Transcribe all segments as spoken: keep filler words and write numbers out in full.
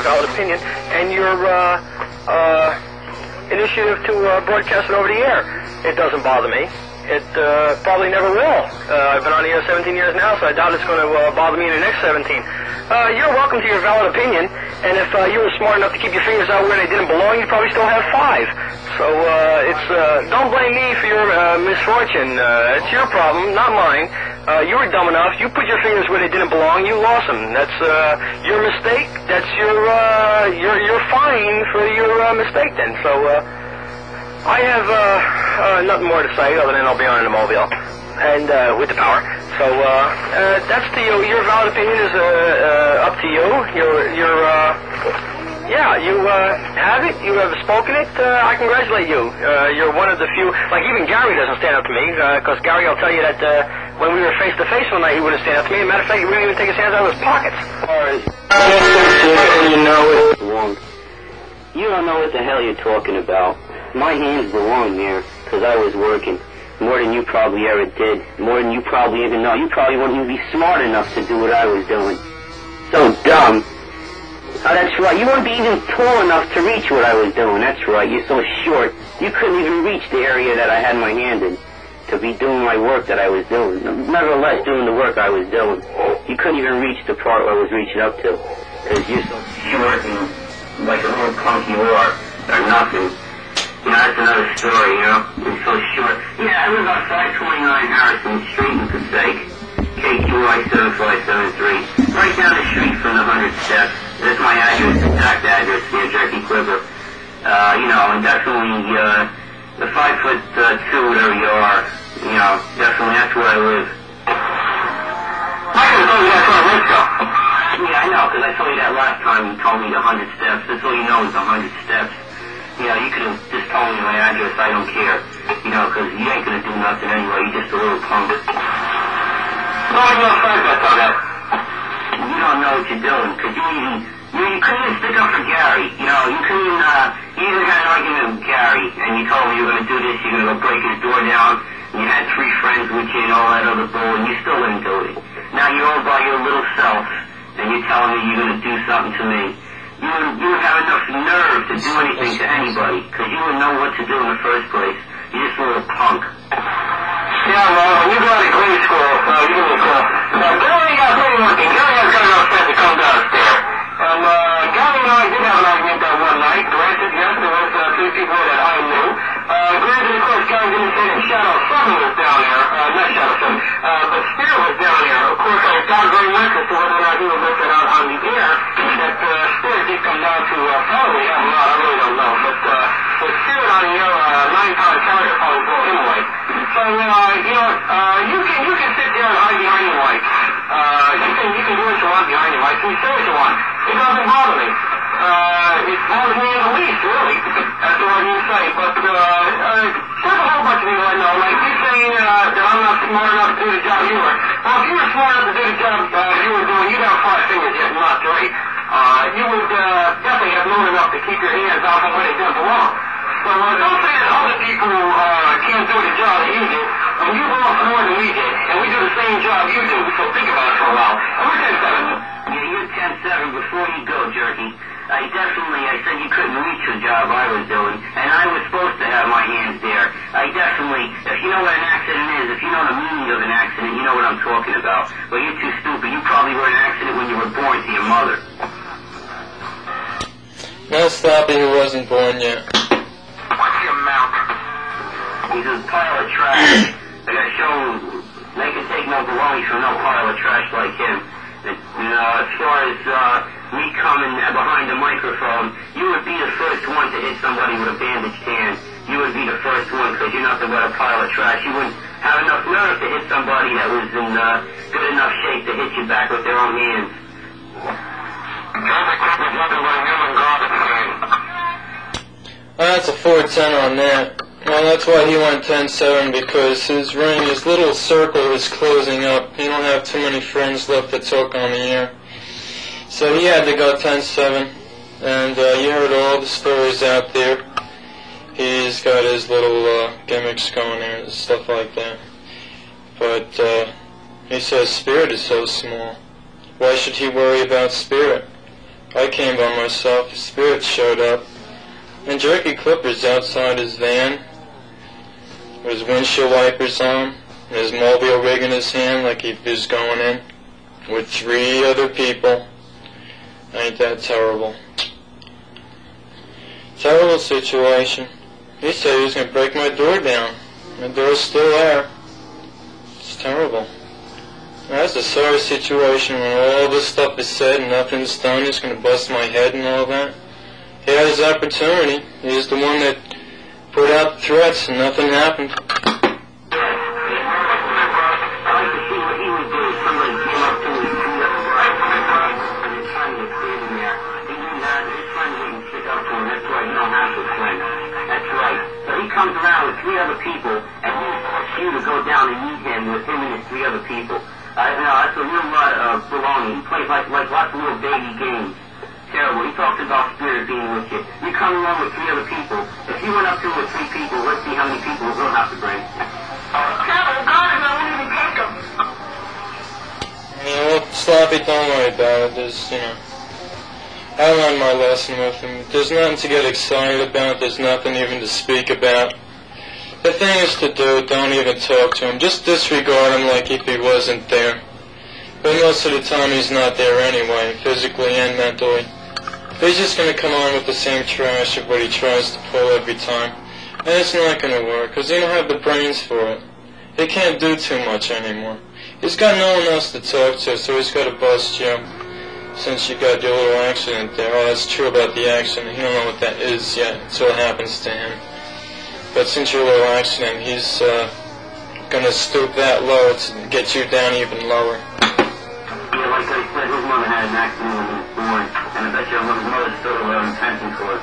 valid opinion and your uh, uh, initiative to uh, broadcast it over the air. It doesn't bother me. It uh, probably never will. Uh, I've been on the air seventeen years now, so I doubt it's going to uh, bother me in the next seventeen. Uh, you're welcome to your valid opinion, and if uh, you were smart enough to keep your fingers out where they didn't belong, you'd probably still have five. So uh, it's uh, don't blame me for your uh, misfortune. Uh, it's your problem, not mine. Uh, you were dumb enough. You put your fingers where they didn't belong. You lost them. That's uh, your mistake. That's your uh, your your fine for your uh, mistake. Then so. Uh, I have uh, uh, nothing more to say other than I'll be on in a mobile and uh, with the power. So uh, uh, that's to you. Your valid opinion is uh, uh, up to you. You're, you're, uh, yeah, you uh, have it. You have spoken it. Uh, I congratulate you. Uh, you're one of the few. Like even Gary doesn't stand up to me because uh, Gary, I'll tell you that uh, when we were face to face one night, he wouldn't stand up to me. As a matter of fact, he wouldn't even take his hands out of his pockets. You know it. You don't know what the hell you're talking about. My hands belong there, because I was working. More than you probably ever did. More than you probably even know. You probably wouldn't even be smart enough to do what I was doing. So dumb. Oh, that's right. You wouldn't be even tall enough to reach what I was doing. That's right. You're so short. You couldn't even reach the area that I had my hand in to be doing my work that I was doing. Nevertheless, doing the work I was doing. You couldn't even reach the part where I was reaching up to. Because you're so short and like a little punk you are, or nothing. You know, that's another story, you know? It's so short. Yeah, I live on five twenty-nine Harrison Street in Passaic. K Q I seven five seven three. Right down the street from the hundred steps. That's my address, exact address, near Jerky Quiver. Uh, you know, and definitely, uh, the five foot uh, two, whatever you are, you know, definitely that's where I live. I can tell you that's where I live, though. Yeah, I know, because I told you that last time you told me the hundred steps. That's all you know is the hundred steps. You know, you could have just told me my address, I don't care. You know, because you ain't going to do nothing anyway, you're just a little punk. No, I'm not sorry about that. You don't know what you're doing, because you even, you, you couldn't even stick up for Gary. You know, you couldn't even, uh, you even had an argument with Gary, and you told me you were going to do this, you're going to go break his door down, and you had three friends with you and all that other bull, and you still didn't do it. Now you're all by your little self, and you're telling me you're going to do something to me. You wouldn't, you wouldn't have enough nerve to do anything to anybody, because you wouldn't know what to do in the first place. You're just a little punk. Yeah, well, when you go to grade school, uh, you give me a call. Now, Gary got pretty lucky. Gary has got enough sense to come downstairs. And, uh, Gary and I did have an argument that one night. Granted, yes, there was, uh, three people that I knew. Uh, granted, of course, Gary didn't say that Shadow Seven was down there. Uh, not Shadow Seven. Uh, but Spear was down there. Of course, I doubt very much as to whether or not he would let that out on the air. That, uh, Spear did come down to, uh, probably have a lot. I really don't know. But, uh, with Spear on the air, uh, nine pound carrier probably broke anyway. So, uh, you know, uh, you can, you can sit there and hide behind your mic. Uh, you can, you can do what you want behind your mic. You can say what you want. It doesn't bother me. Uh, it bothers me in the least, really. That's what you say. But, uh, uh, there's a whole bunch of people I know. Like, you saying, uh, that I'm not smart enough to do the job you were. Well, if you were smart enough to do the job, uh, you were doing, you'd have five fingers yet, not three. Uh, you would, uh, definitely have known enough to keep your hands off of where they didn't belong. So, uh, don't say that other people, uh, can't do the job that you do. I mean, you belong more than we did, and we do the same job you do, so think about it for a while. And we're ten seven. Yeah, you're ten seven before you go, Jerky. I definitely, I said you couldn't reach the job I was doing, and I was supposed to have my hands there. I definitely, if you know what an accident is, if you know the meaning of an accident, you know what I'm talking about. But you're too stupid. You probably were in an accident when you were born to your mother. No, stop it, he wasn't born yet. What's your mouth? He's a pile of trash. I gotta show him, they can take no belongings from no pile of trash like him. And, you know, as far as, uh, me coming behind the microphone, you would be the first one to hit somebody with a bandaged hand. You would be the first one, because you're nothing but a pile of trash. You wouldn't have enough nerve to hit somebody that was in, uh, good enough shape to hit you back with their own hands. Oh, that's a four ten on that. Well, that's why he went ten seven, because his ring, his little circle was closing up. He don't have too many friends left to talk on the air. So he had to go ten seven, and uh, you heard all the stories out there. He's got his little uh, gimmicks going there and stuff like that. But uh, he says Spirit is so small. Why should he worry about Spirit? I came by myself. The spirit showed up. And Jerky Clipper's outside his van, with his windshield wipers on, and his mobile rig in his hand like he was going in, with three other people. Ain't that terrible? Terrible situation. He said he was going to break my door down. My door's still there. It's terrible. That's a sorry situation when all this stuff is said and nothing's done. He's going to bust my head and all that. He had his opportunity. He's the one that put out threats and nothing happened. Comes around with three other people, and he wants you to go down and meet him with him and his three other people. Uh, you know, that's a real lot of baloney. He plays like, like lots of little baby games. Terrible. He talks about spirit being with you. You come along with three other people. If you went up to him with three people, let's see how many people we'll have to bring. Kevin, God, I won't even take him. You know, Sloppy, don't worry about it. There's, you know, I learned my lesson with him. There's nothing to get excited about. There's nothing even to speak about. The thing is to do, don't even talk to him. Just disregard him like if he wasn't there. But most of the time he's not there anyway, physically and mentally. He's just going to come on with the same trash of what he tries to pull every time. And it's not going to work, because he don't have the brains for it. He can't do too much anymore. He's got no one else to talk to, so he's got to bust you. Since you got your little accident there. Oh, that's true about the accident. He don't know what that is yet until it happens to him. But since your little accident, he's uh, going to stoop that low to get you down even lower. Yeah, like I said, his mother had an accident when he was born, and I bet you his mother still had an intention for it.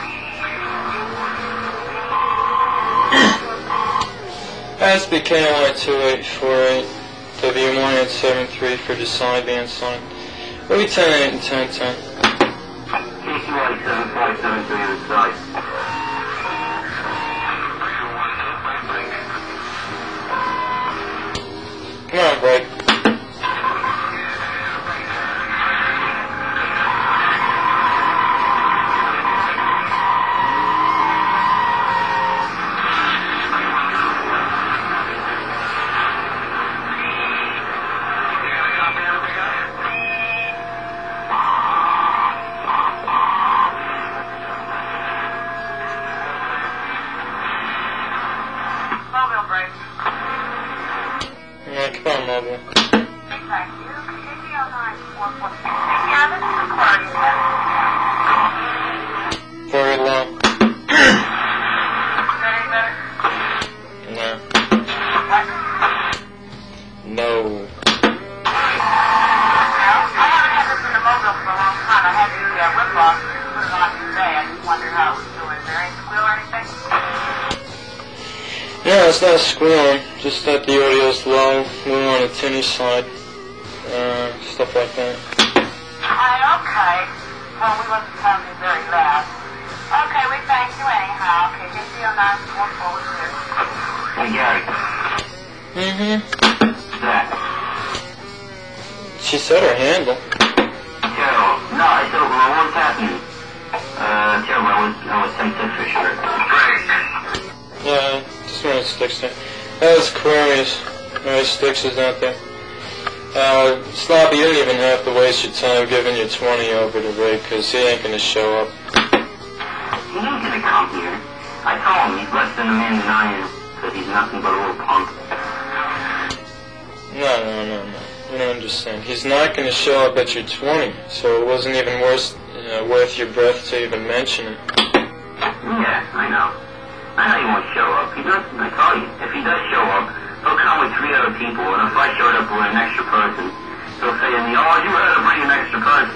S B K L I two eight four eight W one eight seven three for the sideband sign. Maybe ten eight and ten ten. K C Y seven five seven three on the side. Come on, break. Very low. No. No. Yeah, it's not squealing, just that the audio's low, we're on a tinny side, uh, stuff like that. Uh, okay. Well, we wasn't sounding very loud. Okay, we thank you anyhow. Okay, just be on nine four four six. Hey, Gary. Mm-hmm. What's that? She said her handle. Carol. No, I said, well, what's happening? Uh, Carol, I was, I was tempted for sure. Great. Yeah, just wanted Sticks there. That was Aquarius. Alright, Sticks is out there. Uh, Sloppy, you don't even have to waste your time giving your twenty over to Rick, because he ain't gonna show up. He ain't gonna come here. I told him he's less than a man than I am, because he's nothing but a little punk. No, no, no, no. You don't understand. He's not gonna show up at your twenty, so it wasn't even worth, uh, worth your breath to even mention it. Yeah, I know. I know he won't show up. He does, I tell you, if he does show up, he'll come with three other people, and if I showed up with an extra person, he'll say to me, oh, you had to bring an extra person.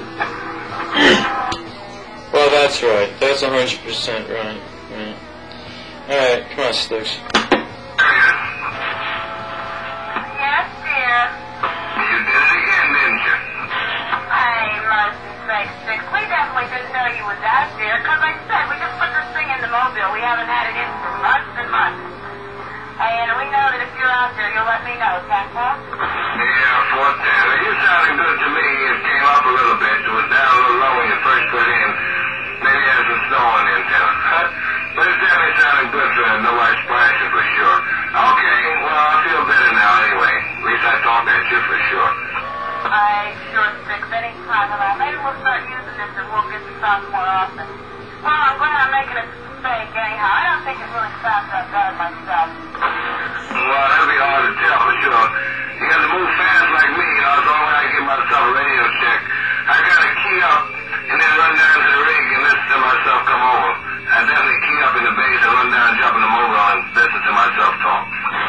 Well, that's right. That's one hundred percent right. right. Alright, come on, Sticks. Yes, dear. You did it again, didn't you? Hey, mercy sakes, Six. We definitely didn't know you was out there, because like I said, we just put this thing in the mobile. We haven't had it in for months and months. And we know that if you're out there, you'll let me know, can't you? Yeah, Fontana, you sounded good to me. It came up a little bit. It was down a little low when you first songs more often. Well, I'm glad I'm making it fake anyhow. I don't think it really sounds that bad myself. Well, that'd be hard to tell for sure. You got to move fast like me, you know, so when I give myself a radio check, I gotta key up and then run down to the rig and listen to myself come over. I definitely key up in the bass and run down, jump in the mobile and listen to myself talk.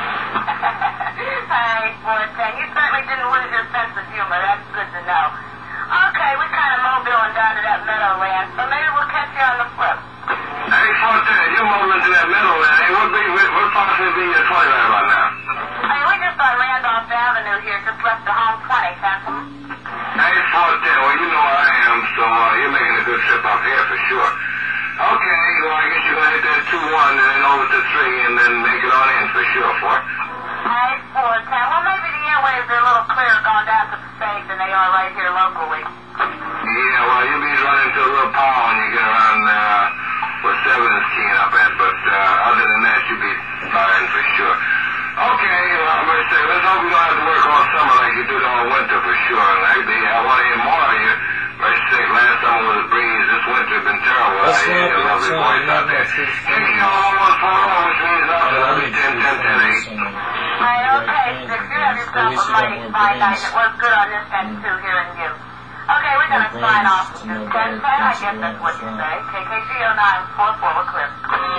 Hey, Fortin, you certainly didn't lose your sense of humor. That's good to know. Okay, we're kind of mobiling down to that Meadowland, so maybe we'll catch you on the flip. Hey, Fortin, you're mobiling to that Meadowland. Hey, what be, what possibly be your twenty right about now? Hey, we just on Randolph Avenue here, just left the home twenty, Phantom. Hey, Fortin, well, you know where I am, so uh, you're making a good trip up here for sure. Okay, well, I guess you're going to hit that two one and then over to three and then make it on in for sure, Fort. Hey, Fortin, well, maybe the airwaves are a little clearer going down to the States than they are right here locally. Yeah, well, you'll be running into a little power when you get around uh, where seven is keying up at, but uh, other than that, you'll be fine for sure. Okay, well, I'm going to say, let's hope you don't have to work all summer like you did all winter for sure. And I, I want to hear more of you. Very sick. Last summer was a breeze. This winter has been terrible. That's I hear your not- lovely that's voice not- out there. that's- Take care all one four oh, which means nothing. I'll be ten ten ten eight. Hey, okay, Six, you have yourself a mighty fine night. It was good on this end, too, hearing you. Okay, we're going to sign off with this ten ten. I guess that's what you say. K K G oh nine four four, we're clear.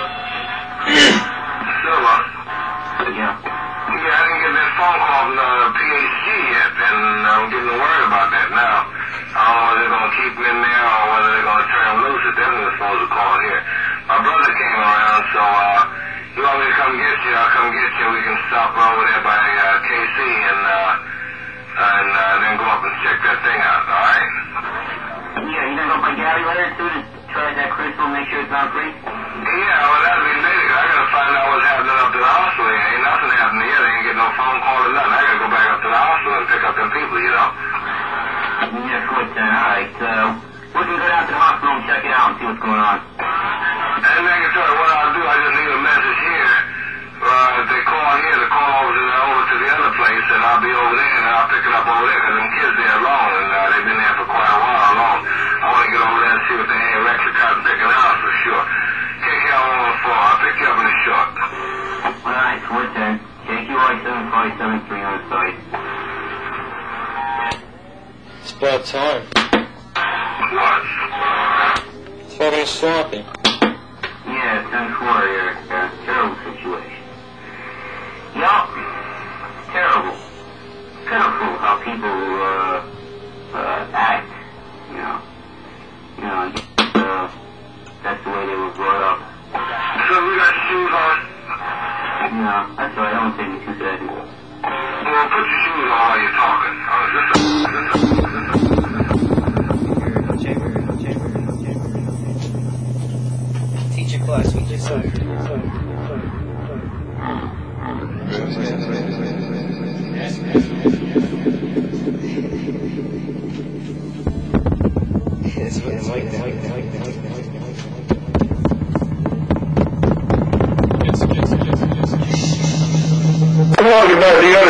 Silver. Yeah. Yeah, I didn't get that phone call from the P H G yet, and I'm getting worried about that now. I don't know whether they're going to keep him in there or whether they're going to turn him loose. They're definitely supposed to call here. My brother came around, so uh, you want me to come get you, I'll come get you. We can stop over there by uh, K C and, uh, and uh, then go up and check that thing out, all right? Yeah, you gonna go by Gary later too to try that crystal and make sure it's not free? Yeah, well, that'd be later. I got to find out what's happening up to the hospital. Ain't nothing happening here. They ain't getting no phone call or nothing. I got to go back up to the hospital and pick up them people, you know? Yeah, good then. All right. Uh, we can go down to the hospital and check it out and see what's going on. And I can tell you what I'll do. I just need a message here. Uh, if they call here, they call over to the, over to the other place, and I'll be over there, and I'll pick it up over there, because them kids there alone, and uh, they've been there for quite a while alone. I want to get over there and see what they ain't electric cut and pick it out for sure. K K L one one four, I'll pick you up in the short. All right, four ten. K Q I seven five seven three on site. It's about time. What? It's fucking sloppy. Yeah, ten four here. Uh, terrible situation. Yup. Terrible. Pitiful how people, uh, uh,